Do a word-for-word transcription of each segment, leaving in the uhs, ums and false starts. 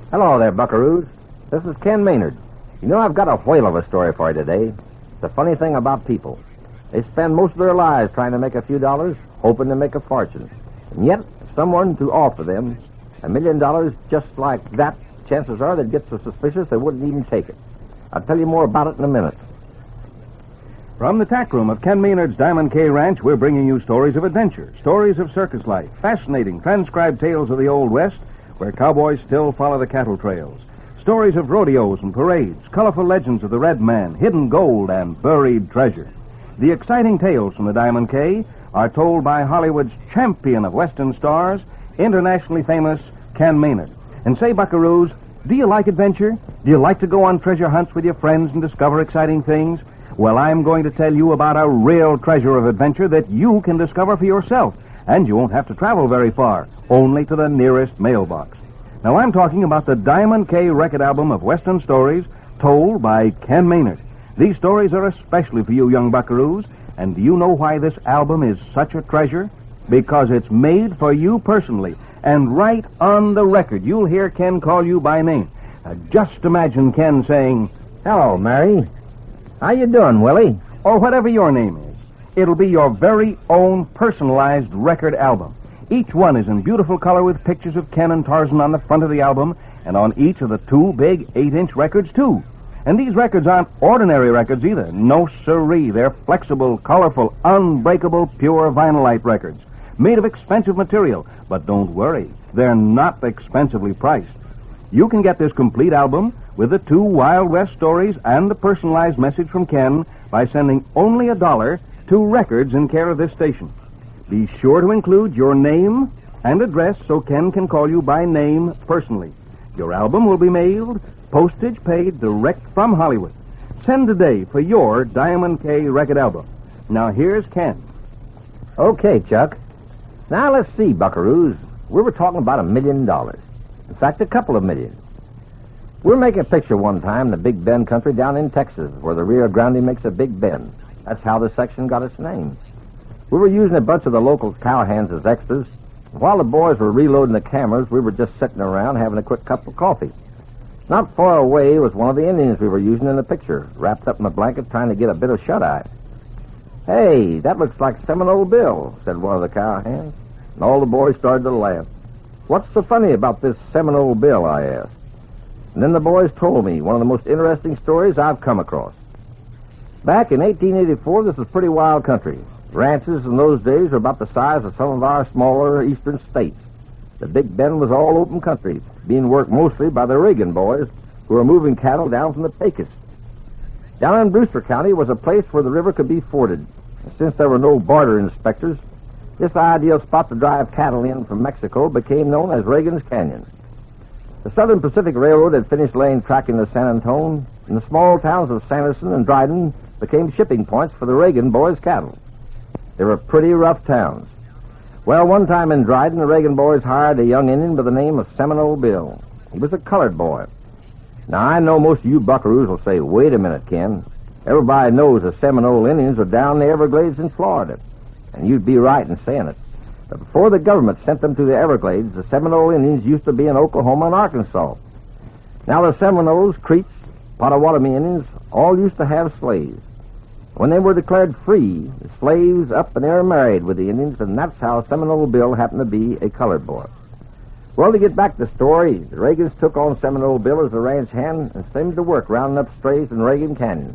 Hello there, buckaroos. This is Ken Maynard. You know, I've got a whale of a story for you today. The funny thing about people. They spend most of their lives trying to make a few dollars, hoping to make a fortune. And yet, someone to offer them a million dollars just like that, chances are they'd get so suspicious they wouldn't even take it. I'll tell you more about it in a minute. From the tack room of Ken Maynard's Diamond K Ranch, we're bringing you stories of adventure, stories of circus life, fascinating transcribed tales of the Old West, where cowboys still follow the cattle trails, stories of rodeos and parades, colorful legends of the Red Man, hidden gold, and buried treasure. The exciting tales from the Diamond K are told by Hollywood's champion of Western stars, internationally famous Ken Maynard. And say, buckaroos, do you like adventure? Do you like to go on treasure hunts with your friends and discover exciting things? Well, I'm going to tell you about a real treasure of adventure that you can discover for yourself. And you won't have to travel very far, only to the nearest mailbox. Now, I'm talking about the Diamond K record album of Western stories told by Ken Maynard. These stories are especially for you young buckaroos. And do you know why this album is such a treasure? Because it's made for you personally. And right on the record, you'll hear Ken call you by name. Now, just imagine Ken saying, Hello, Mary. How you doing, Willie? Or whatever your name is. It'll be your very own personalized record album. Each one is in beautiful color with pictures of Ken and Tarzan on the front of the album, and on each of the two big eight-inch records, too. And these records aren't ordinary records either. No siree. They're flexible, colorful, unbreakable, pure vinylite records, made of expensive material. But don't worry, they're not expensively priced. You can get this complete album with the two Wild West stories and the personalized message from Ken by sending only a dollar to Records in care of this station. Be sure to include your name and address so Ken can call you by name personally. Your album will be mailed, postage paid direct from Hollywood. Send today for your Diamond K record album. Now here's Ken. Okay, Chuck. Now let's see, buckaroos. We were talking about a million dollars. In fact, a couple of million. We were making a picture one time in the Big Bend country down in Texas, where the Rio Grande makes a big bend. That's how the section got its name. We were using a bunch of the local cowhands as extras. While the boys were reloading the cameras, we were just sitting around having a quick cup of coffee. Not far away was one of the Indians we were using in the picture, wrapped up in a blanket trying to get a bit of shut-eye. Hey, that looks like Seminole Bill, said one of the cowhands. And all the boys started to laugh. What's so funny about this Seminole Bill, I asked. And then the boys told me one of the most interesting stories I've come across. Back in eighteen eighty-four, this was pretty wild country. Ranches in those days were about the size of some of our smaller eastern states. The Big Bend was all open country, being worked mostly by the Reagan boys, who were moving cattle down from the Pecos. Down in Brewster County was a place where the river could be forded. And since there were no border inspectors, this ideal spot to drive cattle in from Mexico became known as Reagan's Canyon. The Southern Pacific Railroad had finished laying track into San Antonio, and the small towns of Sanderson and Dryden became shipping points for the Reagan boys' cattle. They were pretty rough towns. Well, one time in Dryden, the Reagan boys hired a young Indian by the name of Seminole Bill. He was a colored boy. Now, I know most of you buckaroos will say, wait a minute, Ken. Everybody knows the Seminole Indians are down the Everglades in Florida. And you'd be right in saying it. But before the government sent them to the Everglades, the Seminole Indians used to be in Oklahoma and Arkansas. Now, the Seminoles, Creeks, Potawatomi Indians all used to have slaves. When they were declared free, the slaves up and intermarried with the Indians, and that's how Seminole Bill happened to be a colored boy. Well, to get back to the story, the Reagans took on Seminole Bill as a ranch hand and sent him to work rounding up strays in Reagan Canyon.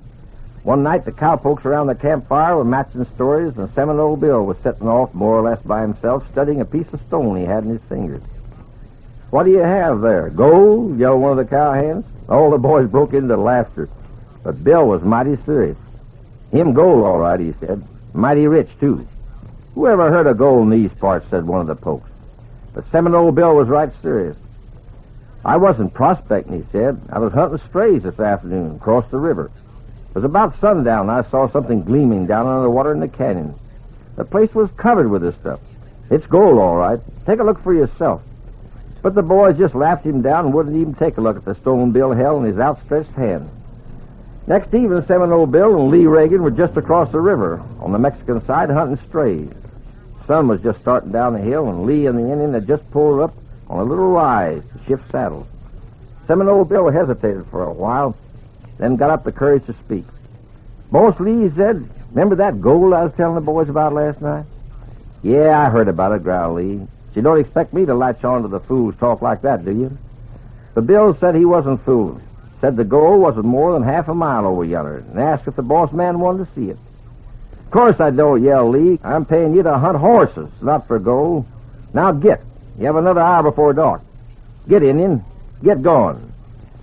One night, the cowpokes around the campfire were matching stories, and Seminole Bill was sitting off more or less by himself, studying a piece of stone he had in his fingers. What do you have there? Gold? Yelled one of the cowhands. All the boys broke into laughter, but Bill was mighty serious. Him gold, all right, he said. Mighty rich, too. Who ever heard of gold in these parts, said one of the pokes. But Seminole Bill was right serious. I wasn't prospecting, he said. I was hunting strays this afternoon across the river. It was about sundown, and I saw something gleaming down under the water in the canyon. The place was covered with this stuff. It's gold, all right. Take a look for yourself. But the boys just laughed him down and wouldn't even take a look at the stone Bill held in his outstretched hand. Next evening, Seminole Bill and Lee Reagan were just across the river on the Mexican side hunting strays. The sun was just starting down the hill, and Lee and the Indian had just pulled up on a little rise to shift saddles. Seminole Bill hesitated for a while, then got up the courage to speak. Boss Lee, he said, remember that gold I was telling the boys about last night? Yeah, I heard about it, growled Lee. But you don't expect me to latch on to the fool's talk like that, do you? But Bill said he wasn't fooled. Said the gold wasn't more than half a mile over yonder, and asked if the boss man wanted to see it. Of course I don't, yelled Lee. I'm paying you to hunt horses, not for gold. Now get. You have another hour before dark. Get, Indian. Get going.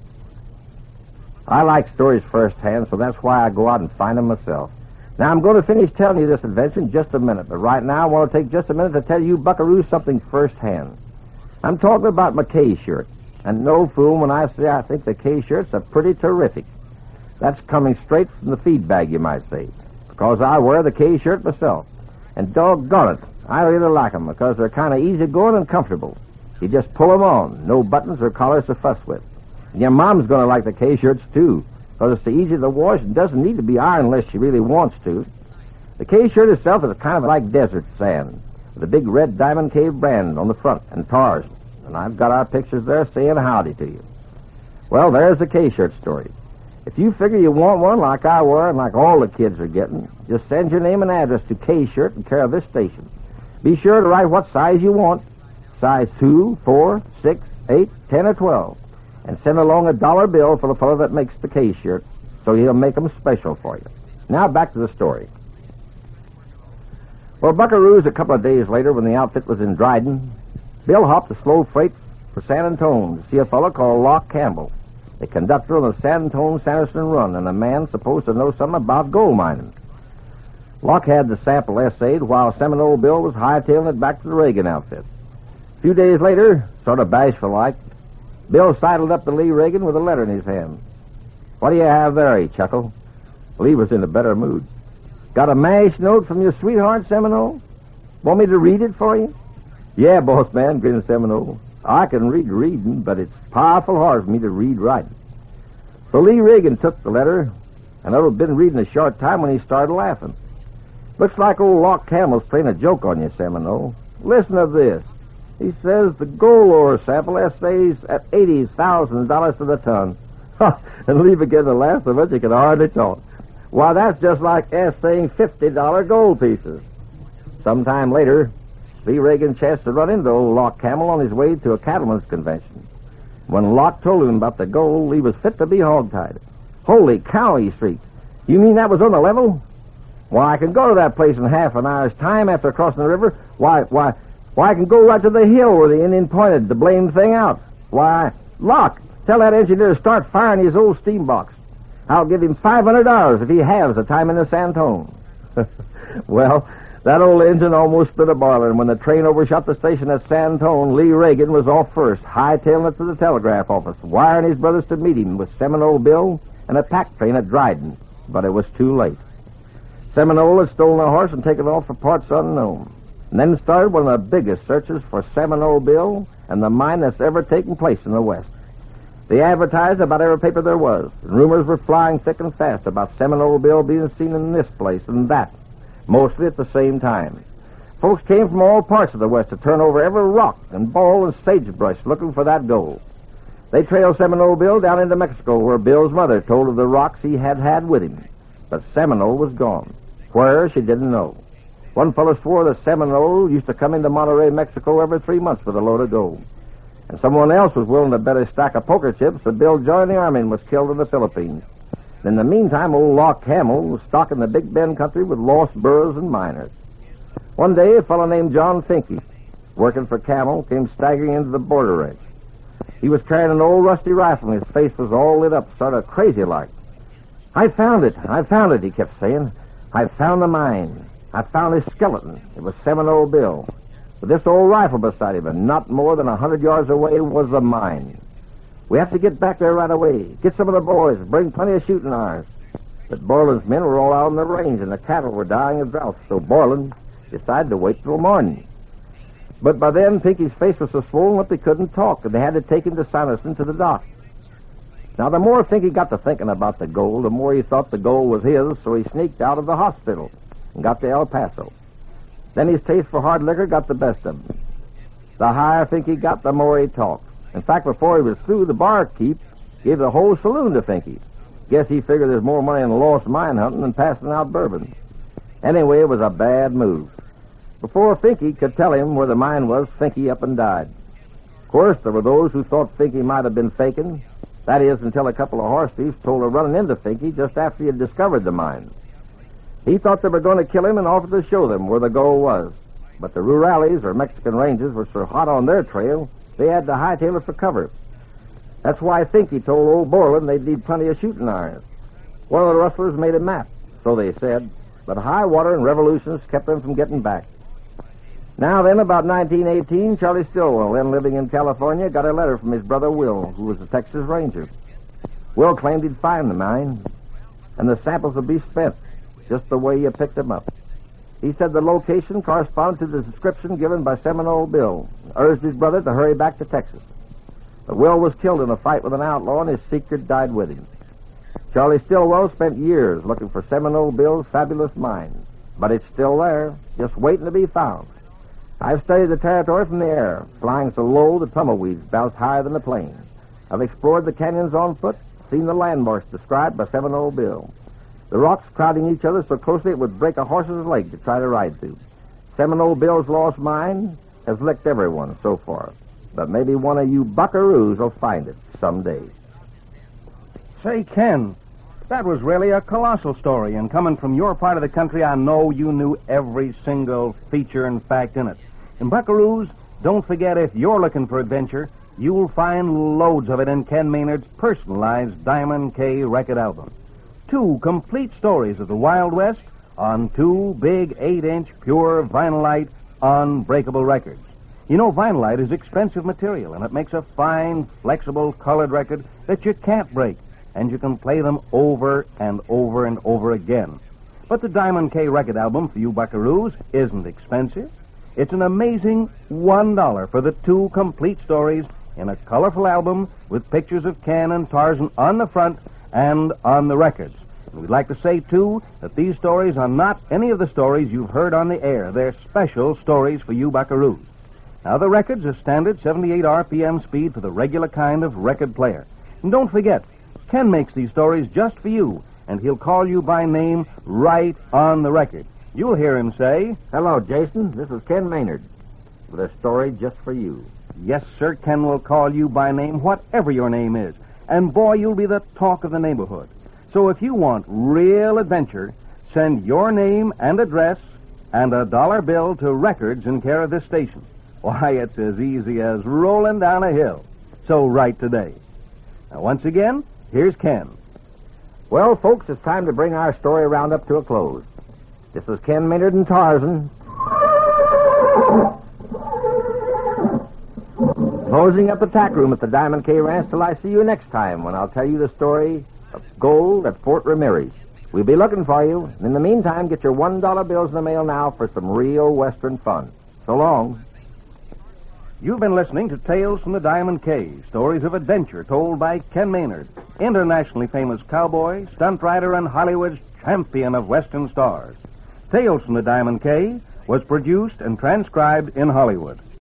I like stories firsthand, so that's why I go out and find them myself. Now, I'm going to finish telling you this adventure in just a minute, but right now I want to take just a minute to tell you buckaroos something firsthand. I'm talking about my K-shirt. And no fool when I say I think the K-shirts are pretty terrific. That's coming straight from the feed bag, you might say, because I wear the K-shirt myself. And doggone it, I really like them because they're kind of easygoing and comfortable. You just pull them on, no buttons or collars to fuss with. And your mom's going to like the K-shirts, too, because it's so easy to wash and doesn't need to be ironed unless she really wants to. The K-shirt itself is kind of like desert sand, with a big red Diamond K brand on the front and tars. And I've got our pictures there saying howdy to you. Well, there's the K-shirt story. If you figure you want one like I wear and like all the kids are getting, just send your name and address to K-shirt in care of this station. Be sure to write what size you want, size two, four, six, eight, ten, or twelve, and send along a dollar bill for the fellow that makes the K-shirt, so he'll make them special for you. Now back to the story. Well, buckaroos, a couple of days later, when the outfit was in Dryden, Bill hopped a slow freight for San Antone to see a fellow called Locke Campbell, the conductor on the San Antone-Sanderson run, and a man supposed to know something about gold mining. Locke had the sample essayed while Seminole Bill was hightailing it back to the Reagan outfit. A few days later, sort of bashful-like, Bill sidled up to Lee Reagan with a letter in his hand. What do you have there, he chuckled. Lee was in a better mood. Got a mash note from your sweetheart, Seminole? Want me to read it for you? Yeah, boss man, grinned Seminole. I can read reading, but it's powerful hard for me to read writing. So Lee Reagan took the letter, and I'd been reading a short time when he started laughing. Looks like old Locke Campbell's playing a joke on you, Seminole. Listen to this. He says the gold ore sample essays at eighty thousand dollars to the ton. And Lee began to laugh so much he could hardly talk. Why, that's just like essaying fifty dollar gold pieces. Sometime later, Lee Reagan chanced to run into old Locke Campbell on his way to a cattleman's convention. When Locke told him about the gold, Lee was fit to be hogtied. Holy cow, he shrieked. You mean that was on the level? Why, I can go to that place in half an hour's time after crossing the river. Why, why, why, I can go right to the hill where the Indian pointed the blamed thing out. Why, Locke, tell that engineer to start firing his old steam box. I'll give him five hundred dollars if he halves the time in the San Antone. Well, that old engine almost split a boiler, and when the train overshot the station at San Antone, Lee Reagan was off first, hightailing it to the telegraph office, wiring his brothers to meet him with Seminole Bill and a pack train at Dryden. But it was too late. Seminole had stolen a horse and taken off for parts unknown, and then started one of the biggest searches for Seminole Bill and the mine that's ever taken place in the West. They advertised about every paper there was, and rumors were flying thick and fast about Seminole Bill being seen in this place and that, mostly at the same time. Folks came from all parts of the West to turn over every rock and ball and sagebrush looking for that gold. They trailed Seminole Bill down into Mexico, where Bill's mother told of the rocks he had had with him. But Seminole was gone. Where, she didn't know. One fellow swore that Seminole used to come into Monterey, Mexico every three months with a load of gold. And someone else was willing to bet a stack of poker chips that Bill joined the Army and was killed in the Philippines. In the meantime, old Locke Campbell was stocking the Big Bend country with lost burros and miners. One day, a fellow named John Finke, working for Campbell, came staggering into the border ranch. He was carrying an old rusty rifle, and his face was all lit up, sort of crazy-like. I found it, I found it, he kept saying. I found the mine. I found his skeleton. It was Seminole Bill. With this old rifle beside him, and not more than a hundred yards away was the mine. We have to get back there right away. Get some of the boys. Bring plenty of shooting irons. But Borland's men were all out on the range, and the cattle were dying of drought, so Borland decided to wait till morning. But by then, Pinky's face was so swollen up he couldn't talk, and they had to take him to Sanderson to the dock. Now, the more Finky got to thinking about the gold, the more he thought the gold was his, so he sneaked out of the hospital and got to El Paso. Then his taste for hard liquor got the best of him. The higher Finky got, the more he talked. In fact, before he was through, the barkeep gave the whole saloon to Finky. Guess he figured there's more money in lost mine hunting than passing out bourbon. Anyway, it was a bad move. Before Finky could tell him where the mine was, Finky up and died. Of course, there were those who thought Finky might have been faking. That is, until a couple of horse thieves told of running into Finky just after he had discovered the mine. He thought they were going to kill him and offered to show them where the gold was. But the rurales, or Mexican Rangers, were so hot on their trail, they had to hightail it for cover. That's why Finky told old Borland they'd need plenty of shooting irons. One of the rustlers made a map, so they said, but high water and revolutions kept them from getting back. Now then, about nineteen eighteen, Charlie Stillwell, then living in California, got a letter from his brother Will, who was a Texas Ranger. Will claimed he'd find the mine, and the samples would be spent just the way you picked them up. He said the location corresponded to the description given by Seminole Bill, and urged his brother to hurry back to Texas. But Will was killed in a fight with an outlaw, and his secret died with him. Charlie Stillwell spent years looking for Seminole Bill's fabulous mine, but it's still there, just waiting to be found. I've studied the territory from the air, flying so low the tumbleweeds bounce higher than the plains. I've explored the canyons on foot, seen the landmarks described by Seminole Bill. The rocks crowding each other so closely it would break a horse's leg to try to ride through. Seminole Bill's lost mine has licked everyone so far, but maybe one of you buckaroos will find it someday. Say, Ken, that was really a colossal story, and coming from your part of the country, I know you knew every single feature and fact in it. And buckaroos, don't forget, if you're looking for adventure, you'll find loads of it in Ken Maynard's personalized Diamond K record album. Two complete stories of the Wild West on two big eight-inch pure vinylite unbreakable records. You know, vinylite is expensive material, and it makes a fine, flexible, colored record that you can't break, and you can play them over and over and over again. But the Diamond K record album for you buckaroos isn't expensive. It's an amazing one dollar for the two complete stories in a colorful album with pictures of Ken and Tarzan on the front and on the records. And we'd like to say, too, that these stories are not any of the stories you've heard on the air. They're special stories for you buckaroos. Now, the record's a standard seventy-eight R P M speed for the regular kind of record player. And don't forget, Ken makes these stories just for you, and he'll call you by name right on the record. You'll hear him say, "Hello, Jason. This is Ken Maynard with a story just for you." Yes, sir, Ken will call you by name, whatever your name is. And, boy, you'll be the talk of the neighborhood. So if you want real adventure, send your name and address and a dollar bill to Records in care of this station. Why, it's as easy as rolling down a hill. So write today. Now, once again, here's Ken. Well, folks, it's time to bring our story roundup to a close. This is Ken Maynard and Tarzan. Closing up the tack room at the Diamond K Ranch till I see you next time when I'll tell you the story of gold at Fort Ramirez. We'll be looking for you. In the meantime, get your one dollar bills in the mail now for some real Western fun. So long. You've been listening to Tales from the Diamond K, stories of adventure told by Ken Maynard, internationally famous cowboy, stunt rider, and Hollywood's champion of Western stars. Tales from the Diamond K was produced and transcribed in Hollywood.